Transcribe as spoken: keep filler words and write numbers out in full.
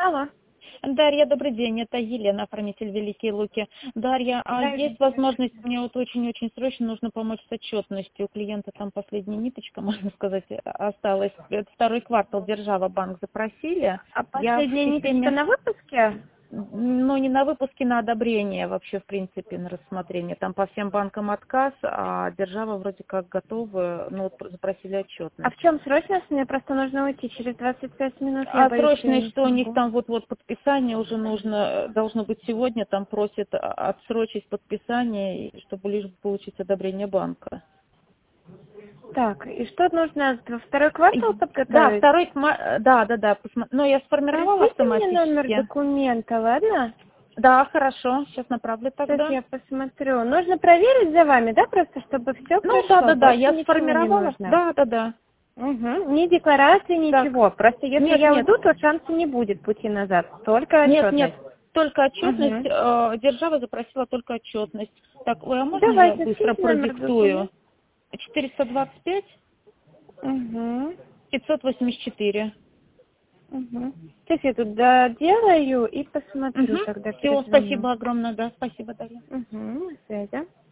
Алло. Дарья, добрый день, это Елена, оформитель Великие Луки. Дарья, а Да, есть возможность, мне вот очень-очень срочно нужно помочь с отчетностью. У клиента там последняя ниточка, можно сказать, осталась. Это второй квартал Держава банк запросили. А Я в последняя ниточка системе, на выпуске? ну не на выпуске, на одобрение вообще, в принципе, на рассмотрение. Там по всем банкам отказ, а Держава вроде как готовы, ну вот запросили А отчетность. в чем срочность? Мне просто нужно уйти через двадцать пять минут. Я А боюсь, что я срочность, не что у них смогу. там вот-вот подписание уже нужно, должно быть сегодня, там просят а- отсрочить подписание, и чтобы лишь бы получить одобрение банка. Так, и что нужно? Второй квартал И- Да, подготовить? второй, кма- да, да, да, посмо- но я сформировала Пришлите мне номер автоматически. документа, ладно? Да, хорошо, сейчас направлю Сейчас тогда. я посмотрю. Нужно проверить за вами, да, просто чтобы все Ну, да, прошло. да, да, Больше я ничего не сформировала, нужно. да, да, да. Угу. Ни декларации, Так, ничего. Просто если нет, я нет, уйду, то шанса не будет пути назад. Только нет, нет, отчетность. только отчетность, Угу. э, Держава запросила только отчетность. Так, ой, а можно я Давайте, быстро скиньте номер продиктую? документа. четыреста двадцать пять Угу. пятьсот восемьдесят четыре. Угу. Сейчас я тут доделаю и посмотрю, Угу. тогда Все, перезвоню. спасибо огромное, да, спасибо, Дарья. Угу. На связи.